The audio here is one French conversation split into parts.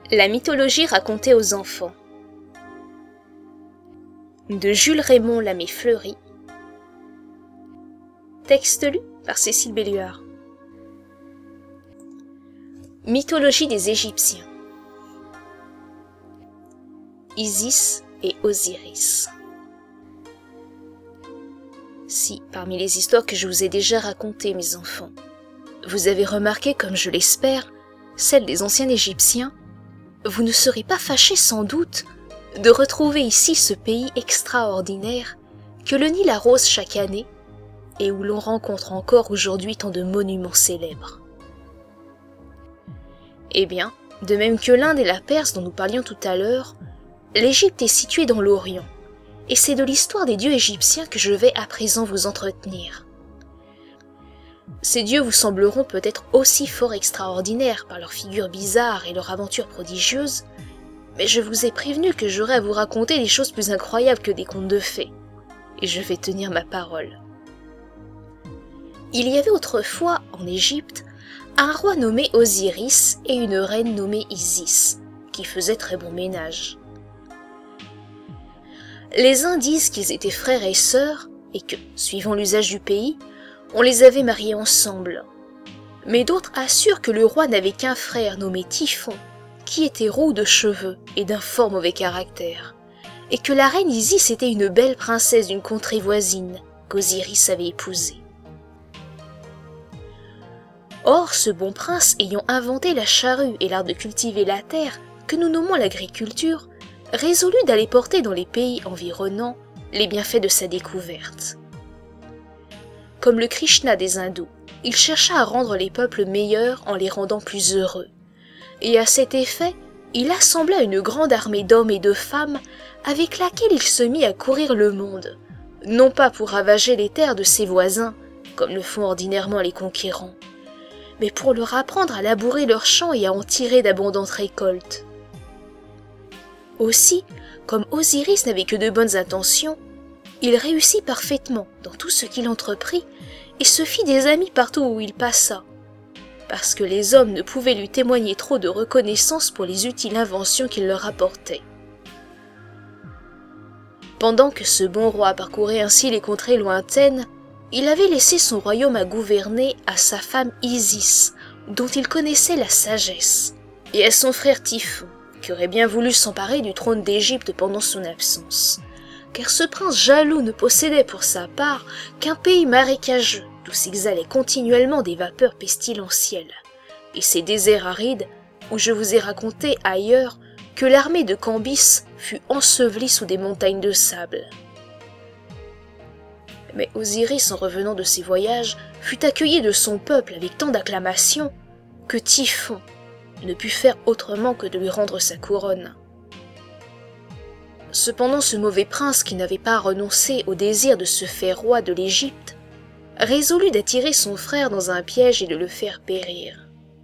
La mythologie racontée aux enfants. De Jules Raymond Lamé-Fleury. Texte lu par Cécile Belluard. Mythologie des Égyptiens. Isis et Osiris. Si, parmi les histoires que je vous ai déjà racontées, mes enfants, vous avez remarqué, comme je l'espère, celle des anciens Égyptiens, vous ne serez pas fâchés sans doute de retrouver ici ce pays extraordinaire que le Nil arrose chaque année et où l'on rencontre encore aujourd'hui tant de monuments célèbres. Eh bien, de même que l'Inde et la Perse dont nous parlions tout à l'heure, l'Égypte est située dans l'Orient, et c'est de l'histoire des dieux égyptiens que je vais à présent vous entretenir. Ces dieux vous sembleront peut-être aussi fort extraordinaires par leurs figures bizarres et leurs aventures prodigieuses, mais je vous ai prévenu que j'aurais à vous raconter des choses plus incroyables que des contes de fées, et je vais tenir ma parole. Il y avait autrefois, en Égypte, un roi nommé Osiris et une reine nommée Isis, qui faisaient très bon ménage. Les uns disent qu'ils étaient frères et sœurs, et que, suivant l'usage du pays, on les avait mariés ensemble. Mais d'autres assurent que le roi n'avait qu'un frère nommé Typhon, qui était roux de cheveux et d'un fort mauvais caractère, et que la reine Isis était une belle princesse d'une contrée voisine qu'Osiris avait épousée. Or, ce bon prince ayant inventé la charrue et l'art de cultiver la terre, que nous nommons l'agriculture, résolut d'aller porter dans les pays environnants les bienfaits de sa découverte. Comme le Krishna des hindous, il chercha à rendre les peuples meilleurs en les rendant plus heureux. Et à cet effet, il assembla une grande armée d'hommes et de femmes avec laquelle il se mit à courir le monde, non pas pour ravager les terres de ses voisins, comme le font ordinairement les conquérants, mais pour leur apprendre à labourer leurs champs et à en tirer d'abondantes récoltes. Aussi, comme Osiris n'avait que de bonnes intentions, il réussit parfaitement dans tout ce qu'il entreprit et se fit des amis partout où il passa, parce que les hommes ne pouvaient lui témoigner trop de reconnaissance pour les utiles inventions qu'il leur apportait. Pendant que ce bon roi parcourait ainsi les contrées lointaines, il avait laissé son royaume à gouverner à sa femme Isis, dont il connaissait la sagesse, et à son frère Typhon, qui aurait bien voulu s'emparer du trône d'Égypte pendant son absence, car ce prince jaloux ne possédait pour sa part qu'un pays marécageux d'où s'exhalaient continuellement des vapeurs pestilentielles, et ces déserts arides où je vous ai raconté ailleurs que l'armée de Cambis fut ensevelie sous des montagnes de sable. Mais Osiris, en revenant de ses voyages, fut accueilli de son peuple avec tant d'acclamations que Typhon ne put faire autrement que de lui rendre sa couronne. Cependant, ce mauvais prince, qui n'avait pas renoncé au désir de se faire roi de l'Égypte, résolut d'attirer son frère dans un piège et de le faire périr.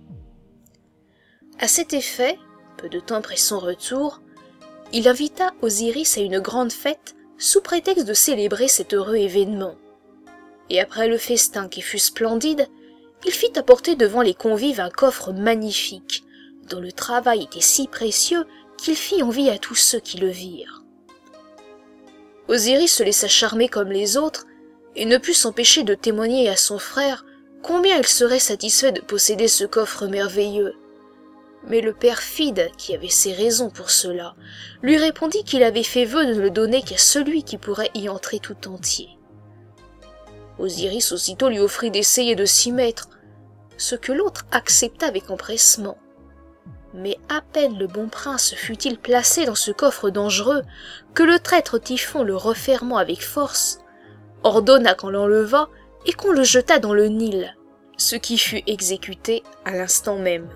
À cet effet, peu de temps après son retour, il invita Osiris à une grande fête sous prétexte de célébrer cet heureux événement. Et après le festin qui fut splendide, il fit apporter devant les convives un coffre magnifique, dont le travail était si précieux qu'il fit envie à tous ceux qui le virent. Osiris se laissa charmer comme les autres, et ne put s'empêcher de témoigner à son frère combien il serait satisfait de posséder ce coffre merveilleux. Mais le perfide, qui avait ses raisons pour cela, lui répondit qu'il avait fait vœu de ne le donner qu'à celui qui pourrait y entrer tout entier. Osiris aussitôt lui offrit d'essayer de s'y mettre, ce que l'autre accepta avec empressement. Mais à peine le bon prince fut-il placé dans ce coffre dangereux que le traître Typhon, le refermant avec force, ordonna qu'on l'enlevât et qu'on le jetât dans le Nil, ce qui fut exécuté à l'instant même.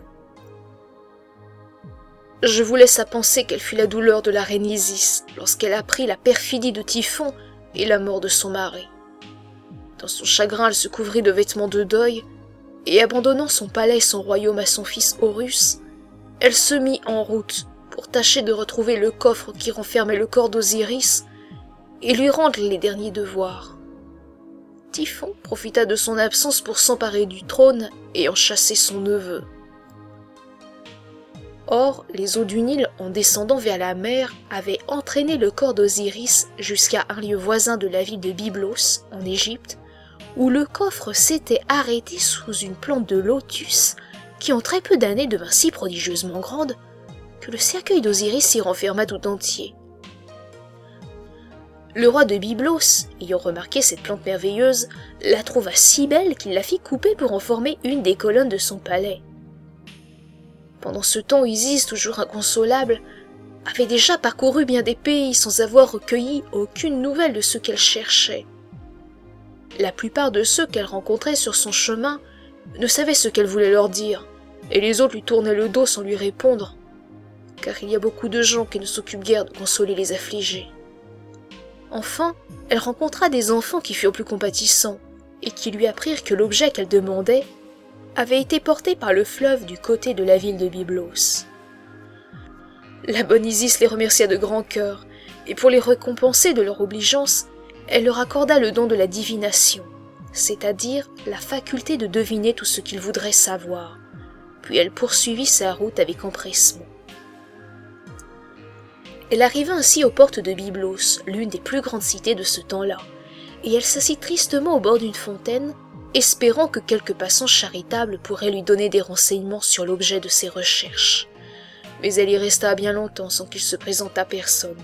Je vous laisse à penser quelle fut la douleur de la reine Isis lorsqu'elle apprit la perfidie de Typhon et la mort de son mari. Dans son chagrin, elle se couvrit de vêtements de deuil, et abandonnant son palais et son royaume à son fils Horus, elle se mit en route pour tâcher de retrouver le coffre qui renfermait le corps d'Osiris et lui rendre les derniers devoirs. Typhon profita de son absence pour s'emparer du trône et en chasser son neveu. Or, les eaux du Nil, en descendant vers la mer, avaient entraîné le corps d'Osiris jusqu'à un lieu voisin de la ville de Byblos, en Égypte, où le coffre s'était arrêté sous une plante de lotus qui en très peu d'années devint si prodigieusement grande que le cercueil d'Osiris s'y renferma tout entier. Le roi de Byblos, ayant remarqué cette plante merveilleuse, la trouva si belle qu'il la fit couper pour en former une des colonnes de son palais. Pendant ce temps, Isis, toujours inconsolable, avait déjà parcouru bien des pays sans avoir recueilli aucune nouvelle de ceux qu'elle cherchait. La plupart de ceux qu'elle rencontrait sur son chemin ne savaient ce qu'elle voulait leur dire, et les autres lui tournaient le dos sans lui répondre, car il y a beaucoup de gens qui ne s'occupent guère de consoler les affligés. Enfin, elle rencontra des enfants qui furent plus compatissants, et qui lui apprirent que l'objet qu'elle demandait avait été porté par le fleuve du côté de la ville de Byblos. La bonne Isis les remercia de grand cœur, et pour les récompenser de leur obligeance, elle leur accorda le don de la divination, c'est-à-dire la faculté de deviner tout ce qu'ils voudraient savoir, puis elle poursuivit sa route avec empressement. Elle arriva ainsi aux portes de Byblos, l'une des plus grandes cités de ce temps-là, et elle s'assit tristement au bord d'une fontaine, espérant que quelques passants charitables pourraient lui donner des renseignements sur l'objet de ses recherches. Mais elle y resta bien longtemps sans qu'il se présentât personne.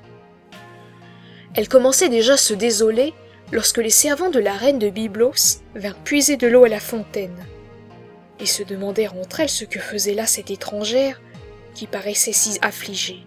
Elle commençait déjà à se désoler lorsque les servants de la reine de Byblos vinrent puiser de l'eau à la fontaine, et se demandèrent entre elles ce que faisait là cette étrangère qui paraissait si affligée.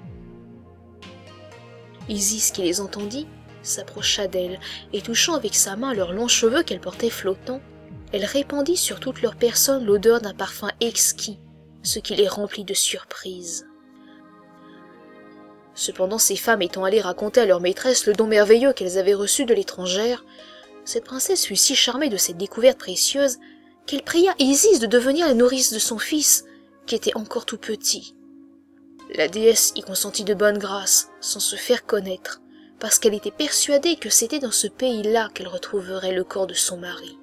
Isis, qui les entendit, s'approcha d'elles, et touchant avec sa main leurs longs cheveux qu'elle portait flottants, elle répandit sur toute leur personne l'odeur d'un parfum exquis, ce qui les remplit de surprise. Cependant, ces femmes étant allées raconter à leur maîtresse le don merveilleux qu'elles avaient reçu de l'étrangère, cette princesse fut si charmée de cette découverte précieuse qu'elle pria Isis de devenir la nourrice de son fils, qui était encore tout petit. La déesse y consentit de bonne grâce, sans se faire connaître, parce qu'elle était persuadée que c'était dans ce pays-là qu'elle retrouverait le corps de son mari.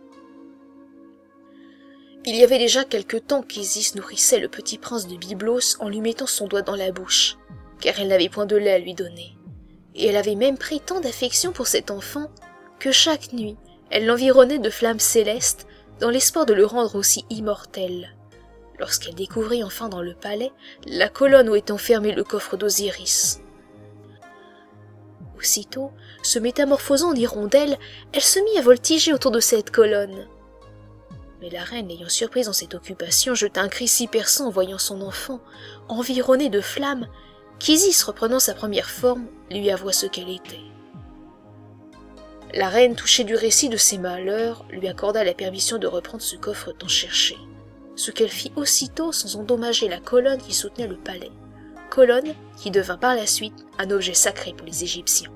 Il y avait déjà quelque temps qu'Isis nourrissait le petit prince de Byblos en lui mettant son doigt dans la bouche, car elle n'avait point de lait à lui donner, et elle avait même pris tant d'affection pour cet enfant que chaque nuit elle l'environnait de flammes célestes dans l'espoir de le rendre aussi immortel. Lorsqu'elle découvrit enfin dans le palais la colonne où était enfermé le coffre d'Osiris. Aussitôt, se métamorphosant en hirondelle, elle se mit à voltiger autour de cette colonne. Mais la reine, l'ayant surprise dans cette occupation, jeta un cri si perçant en voyant son enfant, environné de flammes, qu'Isis, reprenant sa première forme, lui avoua ce qu'elle était. La reine, touchée du récit de ses malheurs, lui accorda la permission de reprendre ce coffre tant cherché, ce qu'elle fit aussitôt sans endommager la colonne qui soutenait le palais, colonne qui devint par la suite un objet sacré pour les Égyptiens.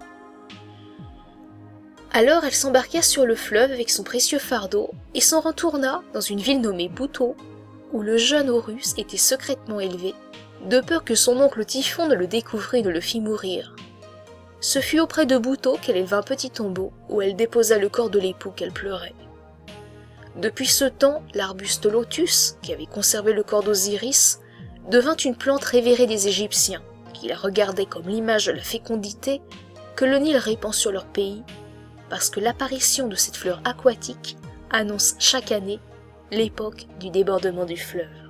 Alors elle s'embarqua sur le fleuve avec son précieux fardeau et s'en retourna dans une ville nommée Bouto, où le jeune Horus était secrètement élevé, de peur que son oncle Typhon ne le découvrît et ne le fît mourir. Ce fut auprès de Bouto qu'elle éleva un petit tombeau où elle déposa le corps de l'époux qu'elle pleurait. Depuis ce temps, l'arbuste lotus, qui avait conservé le corps d'Osiris, devint une plante révérée des Égyptiens, qui la regardaient comme l'image de la fécondité que le Nil répand sur leur pays, parce que l'apparition de cette fleur aquatique annonce chaque année l'époque du débordement du fleuve.